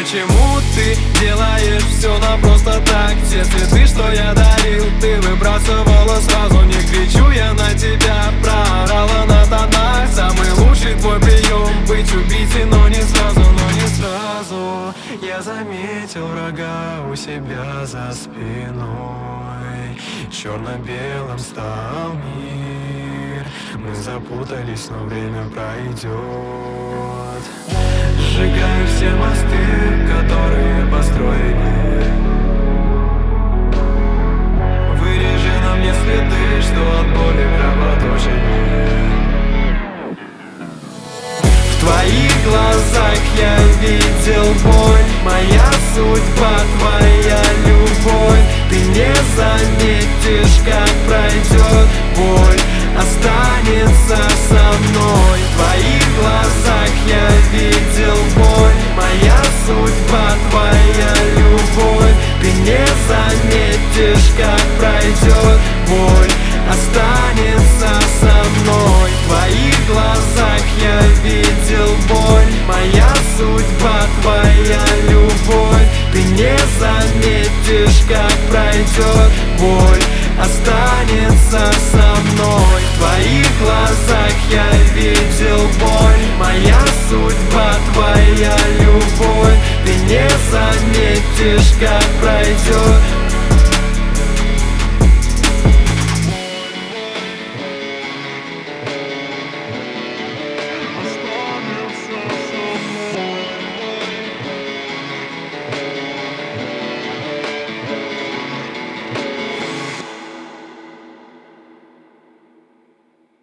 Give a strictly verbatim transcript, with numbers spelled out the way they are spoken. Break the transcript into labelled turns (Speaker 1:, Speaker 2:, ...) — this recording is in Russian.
Speaker 1: Почему ты делаешь все на просто так? Те цветы, что я дарил, ты выбрасывала сразу. Не кричу я на тебя, проорала на тонах. Самый лучший твой прием — быть убийцей, но не сразу, но не сразу. Я заметил врага у себя за спиной. Черно-белым стал мир. Мы запутались, но время пройдет. Сжигаю все мосты, которые построили. Вырежи на мне следы, что от боли кровоточили. В твоих глазах я видел боль. Моя судьба, твоя любовь. Ты не заметишь, как пройдет боль, останется со мной. В твоих глазах я видел боль. Моя судьба, твоя любовь. Ты не заметишь, как пройдет боль, останется со мной. В твоих глазах я видел боль. Моя судьба, твоя любовь. Ты не заметишь, как пройдет боль, останется со мной. В твоих глазах я видел боль. Моя судьба, твоя любовь. Ты не заметишь, как пройдет